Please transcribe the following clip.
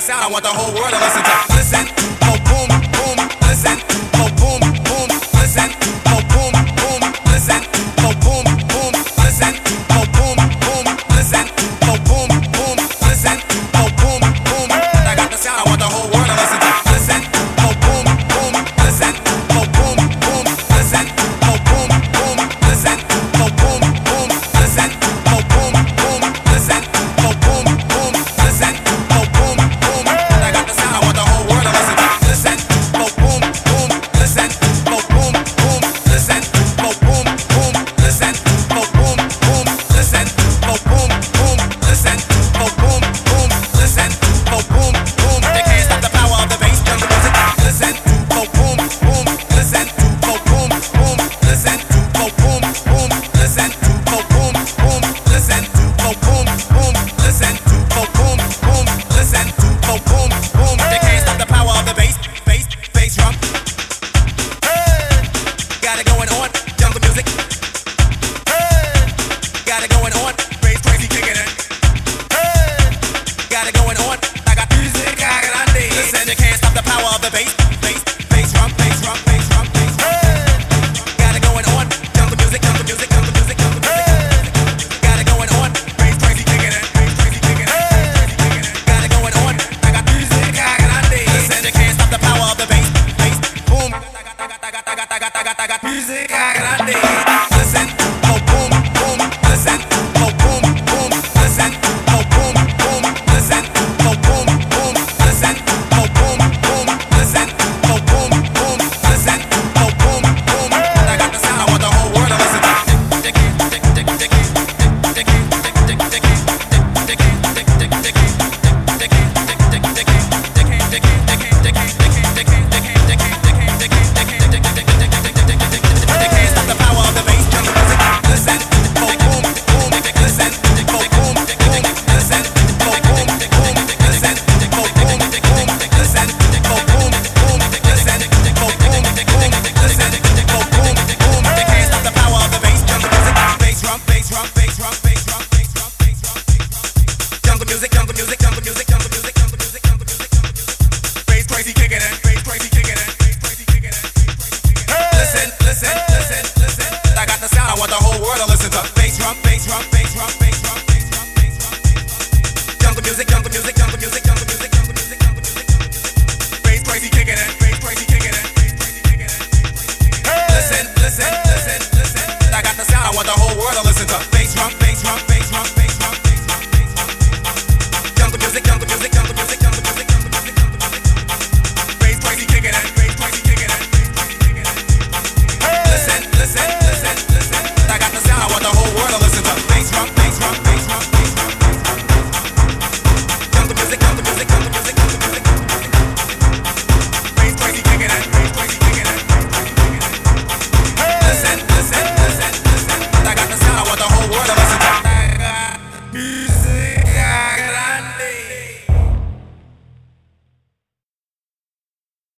sound I want the whole world to listen to. Listen, oh boom, boom, listen, oh boom, boom, listen, oh boom, boom, listen, oh boom, boom, listen, oh boom, boom, listen, oh boom, boom, listen, oh boom, boom. I got the sound I want the whole world to listen to. Listen, oh boom, boom, listen, oh boom, boom, listen, oh boom, boom, listen, oh boom, boom, listen, oh boom, boom, listen, oh boom, boom, listen, oh boom, boom. I got the sound I want the whole world to listen to. Listen, oh boom, boom, listen, oh boom, boom, listen, oh boom, boom, listen, oh boom, boom, listen, oh boom, boom, listen, oh boom, boom, listen, oh boom, boom. They can't stop the power of the bass, jungle music. Listen, oh boom, boom, listen, oh boom, boom, listen, oh boom, boom, listen, oh boom, boom, listen, oh boom, boom, listen, oh boom, boom, listen, oh boom, boom. They can't stop the power of the bass, bass, bass drum. Got it going on, jungle music. Got it going on, bass crazy kicking it. Got it going on, I got music, I got it. Listen, you can't stop the power of the bass, bass, bass drum, bass drum, bass drum, bass drum. Got it going on, jungle music, jungle music, jungle music, jungle music. Got it going on, bass crazy kicking it, bass crazy kicking it. Got it going on, I got music, I got it. Listen, you can't stop the power of the bass, bass, boom. I got music, I got it. Listen, oh boom, boom, listen, oh boom, boom, listen, oh boom, boom, listen, oh boom, boom, listen, oh boom, boom, listen, oh boom, boom, listen, oh boom, boom. I got the sound I want the whole world to listen to. Jungle music, jungle music, jungle music, jungle music, jungle music, jungle music, jungle music. Bass crazy kicking it, bass crazy kicking it, bass crazy kicking it. Listen, listen, listen, listen. I got the sound I want the whole world to listen to. Bass drum, bass drum, bass drum.